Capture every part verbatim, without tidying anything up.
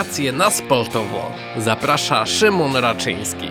wakacje na sportowo. Zaprasza Szymon Raczyński.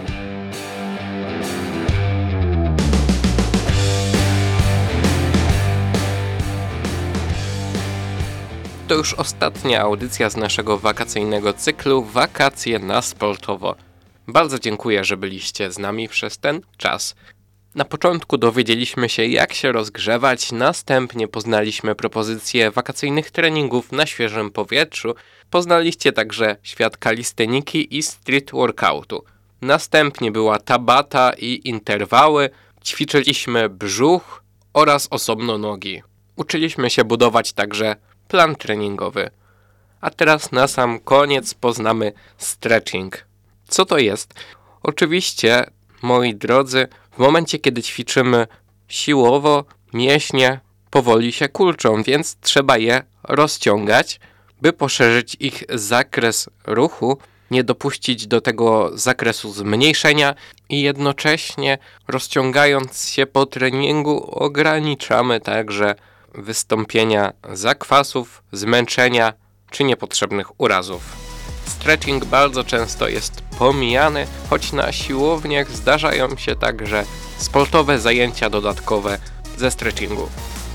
To już ostatnia audycja z naszego wakacyjnego cyklu Wakacje na sportowo. Bardzo dziękuję, że byliście z nami przez ten czas. Na początku dowiedzieliśmy się, jak się rozgrzewać, następnie poznaliśmy propozycje wakacyjnych treningów na świeżym powietrzu. Poznaliście także świat kalisteniki i street workoutu. Następnie była tabata i interwały, ćwiczyliśmy brzuch oraz osobno nogi. Uczyliśmy się budować także plan treningowy. A teraz na sam koniec poznamy stretching. Co to jest? Oczywiście, moi drodzy, w momencie, kiedy ćwiczymy siłowo, mięśnie powoli się kurczą, więc trzeba je rozciągać, by poszerzyć ich zakres ruchu, nie dopuścić do tego zakresu zmniejszenia i jednocześnie rozciągając się po treningu ograniczamy także wystąpienia zakwasów, zmęczenia czy niepotrzebnych urazów. Stretching bardzo często jest pomijany, choć na siłowniach zdarzają się także sportowe zajęcia dodatkowe ze stretchingu.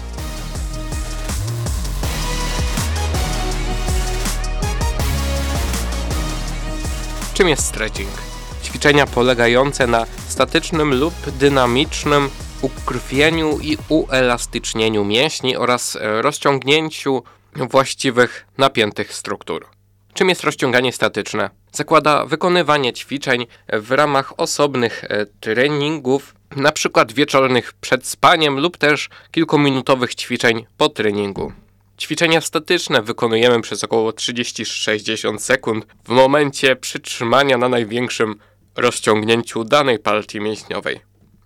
Czym jest stretching? Ćwiczenia polegające na statycznym lub dynamicznym ukrwieniu i uelastycznieniu mięśni oraz rozciągnięciu właściwych napiętych struktur. Czym jest rozciąganie statyczne? Zakłada wykonywanie ćwiczeń w ramach osobnych treningów, na przykład wieczornych przed spaniem lub też kilkuminutowych ćwiczeń po treningu. Ćwiczenia statyczne wykonujemy przez około trzydzieści do sześćdziesięciu sekund w momencie przytrzymania na największym rozciągnięciu danej partii mięśniowej.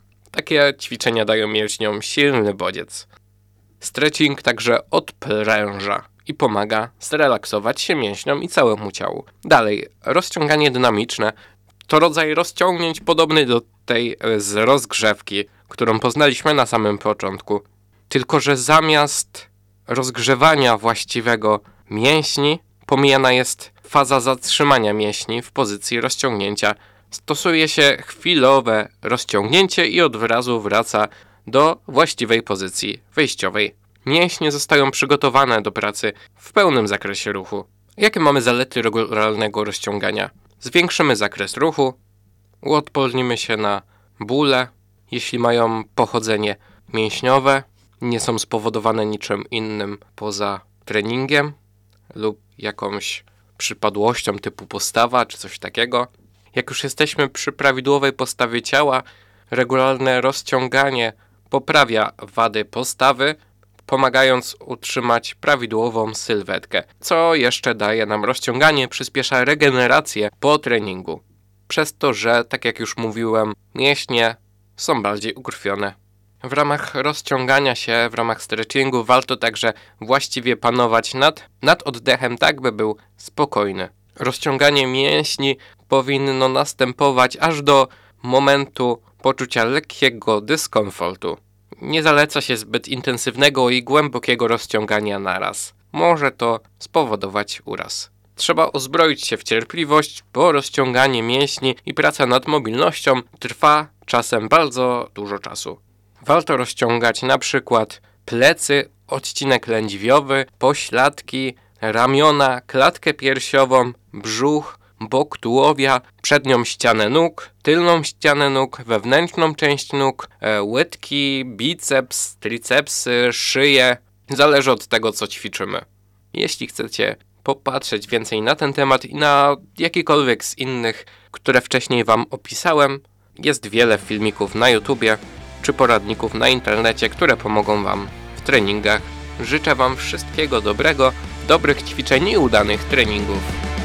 Takie ćwiczenia dają mięśniom silny bodziec. Stretching także odpręża i pomaga zrelaksować się mięśniom i całemu ciału. Dalej, rozciąganie dynamiczne to rodzaj rozciągnięć podobny do tej z rozgrzewki, którą poznaliśmy na samym początku. Tylko że zamiast rozgrzewania właściwego mięśni, pomijana jest faza zatrzymania mięśni w pozycji rozciągnięcia. Stosuje się chwilowe rozciągnięcie i od razu wraca do właściwej pozycji wyjściowej. Mięśnie zostają przygotowane do pracy w pełnym zakresie ruchu. Jakie mamy zalety regularnego rozciągania? Zwiększymy zakres ruchu, uodpornimy się na bóle, jeśli mają pochodzenie mięśniowe, nie są spowodowane niczym innym poza treningiem lub jakąś przypadłością typu postawa czy coś takiego. Jak już jesteśmy przy prawidłowej postawie ciała, regularne rozciąganie poprawia wady postawy, pomagając utrzymać prawidłową sylwetkę. Co jeszcze daje nam rozciąganie? Przyspiesza regenerację po treningu. Przez to, że, tak jak już mówiłem, mięśnie są bardziej ukrwione. W ramach rozciągania się, w ramach stretchingu warto także właściwie panować nad, nad oddechem, tak by był spokojny. Rozciąganie mięśni powinno następować aż do momentu poczucia lekkiego dyskomfortu. Nie zaleca się zbyt intensywnego i głębokiego rozciągania naraz. Może to spowodować uraz. Trzeba uzbroić się w cierpliwość, bo rozciąganie mięśni i praca nad mobilnością trwa czasem bardzo dużo czasu. Warto rozciągać na przykład plecy, odcinek lędźwiowy, pośladki, ramiona, klatkę piersiową, brzuch, bok tułowia, przednią ścianę nóg, tylną ścianę nóg, wewnętrzną część nóg, e, łydki, biceps, tricepsy, szyję. Zależy od tego, co ćwiczymy. Jeśli chcecie popatrzeć więcej na ten temat i na jakikolwiek z innych, które wcześniej Wam opisałem, jest wiele filmików na YouTubie czy poradników na internecie, które pomogą Wam w treningach. Życzę Wam wszystkiego dobrego, dobrych ćwiczeń i udanych treningów.